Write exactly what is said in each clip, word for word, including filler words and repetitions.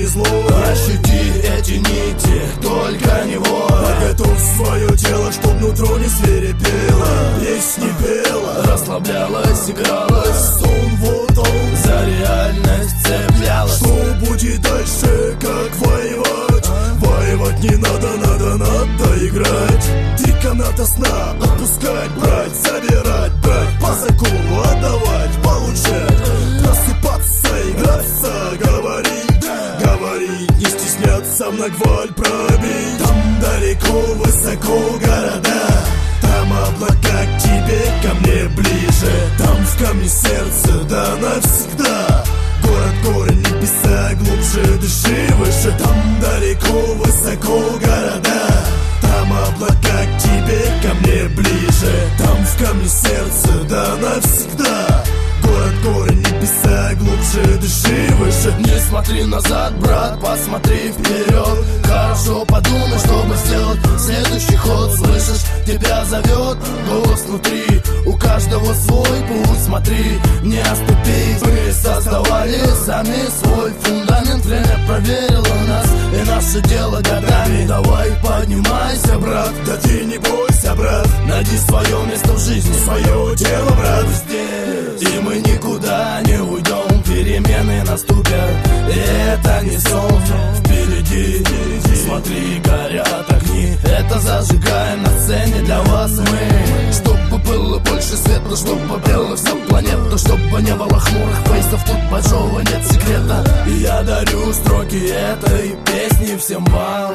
повезло. Ощути эти нити, только не вой. Подготовь свое тело, чтоб нутро не свирепело. Песни пела, расслаблялась, игралась. сон вот он, за реальность цеплялась. что будет дальше, как воевать? Воевать не надо, надо, надо играть. Три каната сна отпускать, брать, забирать, брать, по закону отдавать, получать, просыпаться, играться, говорить, говорить, не стесняться, в нагваль пробить. Там далеко, высоко города, там облака к тебе, ко мне ближе. Там в камне сердце, да навсегда. Город, корень, небеса, глубже дыши, выше. Там далеко, высоко города, там облака к тебе, ко мне ближе. Там в камне сердце, да навсегда. Город, корень, небеса, глубже дыши, выше. Не смотри назад, брат, посмотри вперед. Хорошо подумай, чтобы сделать следующий ход. Слышишь, тебя зовет голос внутри. У каждого свой путь, смотри, не оступись. Мы создавали сами свой фундамент. Время проверило нас и наше дело годами. Давай поднимайся, брат, да ты не бойся, брат. найди свое место в жизни, Свое дело, брат, здесь. И мы никуда не уйдем, перемены наступят. И это не сон, впереди, смотри, горят огни. Это зажигаем на сцене для вас мы. Чтобы было больше светла, чтобы пела вся планета. Чтобы не было хмурых фейсов, тут большого нет секрета. И я дарю строки этой песни всем вам.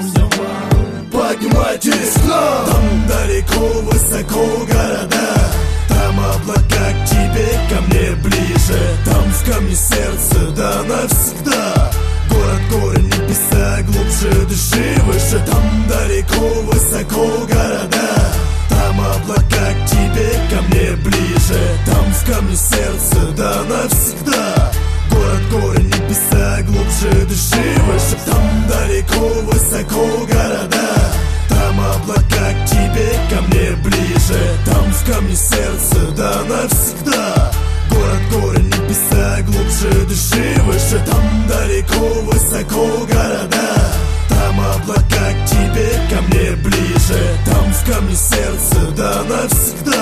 Поднимайтесь к нам. там далеко, высоко города, там облака к тебе, ко мне ближе. Там в камне сердце, да навсегда. Город, корень, небеса, глубже дыши, выше. Там далеко, высоко города, там облака к тебе, ко мне ближе. Там в камне сердце, да навсегда. Город, корень, небеса, глубже дыши, выше. Там далеко, высоко города, там облака к тебе, ко мне ближе. Там в камне сердце, да навсегда. Город, корень, небеса, глубже дыши, выше. Там далеко, высоко города, там облака к тебе, ко мне ближе. Там в камне сердце, да навсегда.